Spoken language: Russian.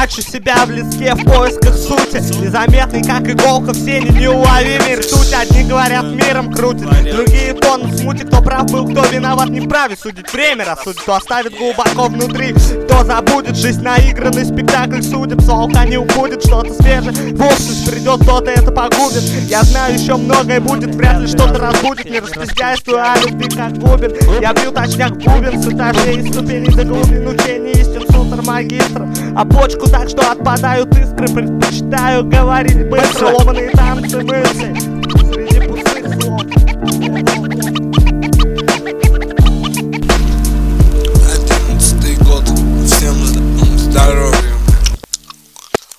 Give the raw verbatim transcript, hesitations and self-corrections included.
Прячу себя в леске в поисках сути, незаметный как иголка, все неуловимые ртуть. Одни говорят миром крутит, другие тонут в смуте. Кто прав был, кто виноват, не вправе судить. Время рассудит, кто оставит глубоко внутри, кто забудет. Жизнь наигранный спектакль судеб, солка не убудет. Что-то свежее в общность придет, кто-то это погубит. Я знаю, еще многое будет, вряд ли что-то разбудит. Не распиздяйствую о любви как бубен. Я бью точняк бубен с этажей и ступеней до глубин учения истин сутр магистров. А почку так, что отпадают искры. Предпочитаю говорить быстро, ломаные танцы мысли среди пустых слов.